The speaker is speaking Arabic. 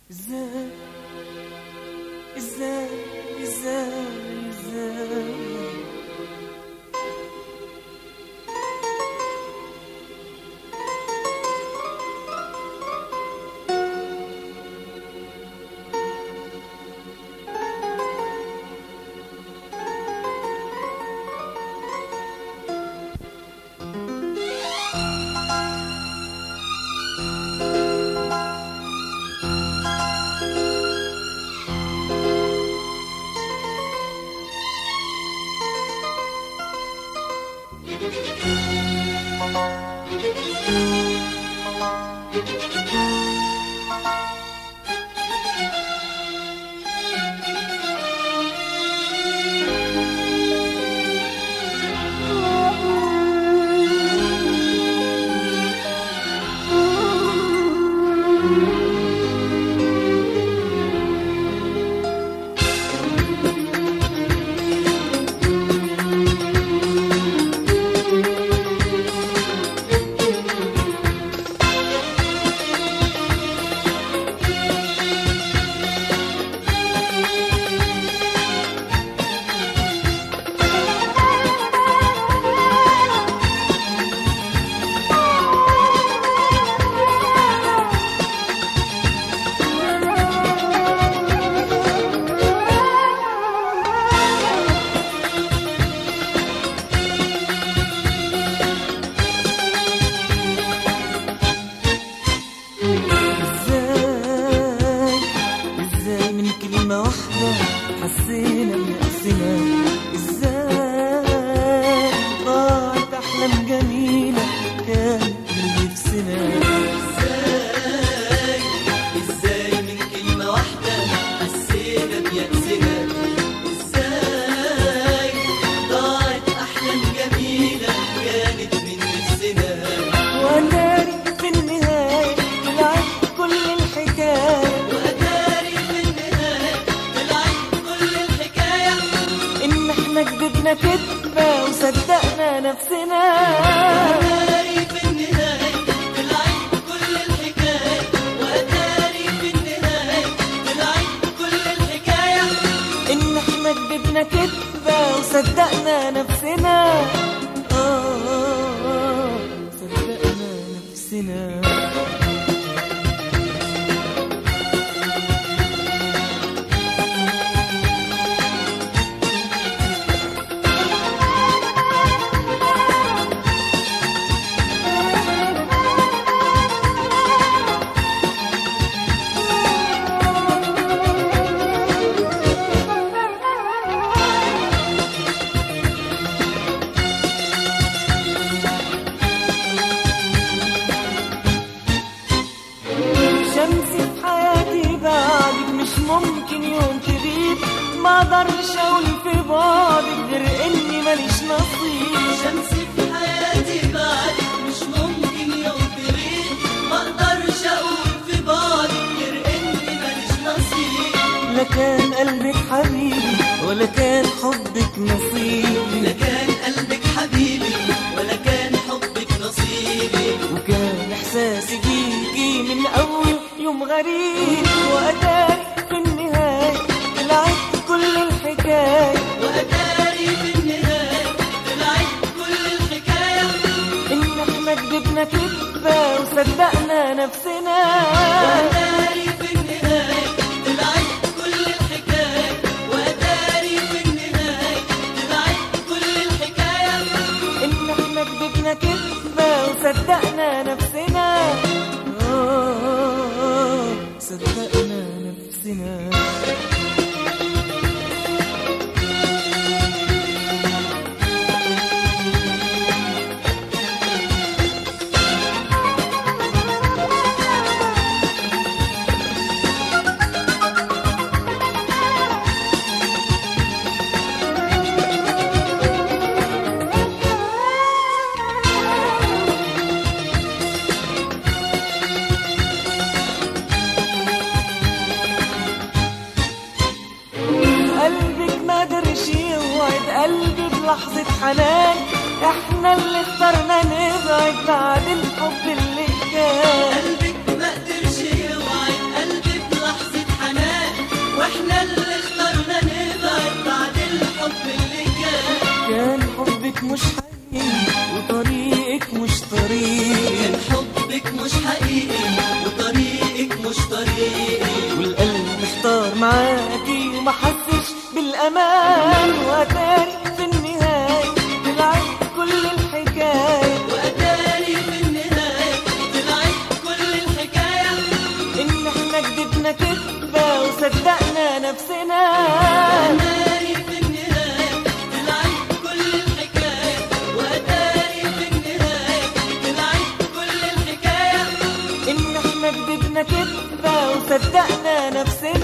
ازاي ازاي ازاي ازاي حسينا بنفسنا. ازاي ضاعت احلام جميله كانت من نفسنا. ازاي من كلمه واحده حسينا بيأسنا. ازاي ضاعت احلام جميله كانت من نفسنا. وأداري في النهايه طلعت كل الحكايه. كدبنا كدبة وصدقنا نفسنا. وأداري في النهاية طلعت كل الحكاية. وأداري في النهاية طلعت كل الحكاية إن إحنا كدبنا كدبة وصدقنا نفسنا. صدقنا نفسنا. شمسي في حياتي بعدك مش ممكن يوم تغيب. ما اقدرش اقول في بعدك غير اني ماليش نصيب. شمسي في حياتي بعدك مش ممكن يوم تغيب. ما اقدرش اقول في بعدك غير اني ماليش نصيب. لا كان قلبك حبيبي ولا كان حبك نصيبي. لا كان قلبك حبيبي ولا كان حبك نصيبي. وكان احساسي جيكي من اول يوم غريب. وأداري في النهاية طلعت كل الحكاية. وأداري في النهاية طلعت كل الحكاية إن إحنا كدبنا كدبة وصدقنا نفسنا. وأداري في النهاية طلعت كل الحكاية. وأداري في النهاية طلعت كل الحكاية إن إحنا كدبنا كدبة وصدقنا نفسنا. صدقنا نفسنا. قلبي بلحظة حنان. احنا اللي اخترنا نبعد بعد الحب اللي كان. قلبك ما قدرش يوعد. قلبي بلحظة والقلب محتار معاكي وما حسش بالامان، واتاري في النهايه طلعت كل الحكايه، وأتاري في النهاية طلعت كل الحكاية، ان احنا كدبنا كدبه وصدقنا نفسنا. وأتاري في النهاية طلعت كل الحكاية، وأتاري في النهاية طلعت كل الحكاية، ان احنا كدبنا كدبه وصدقنا نفسنا.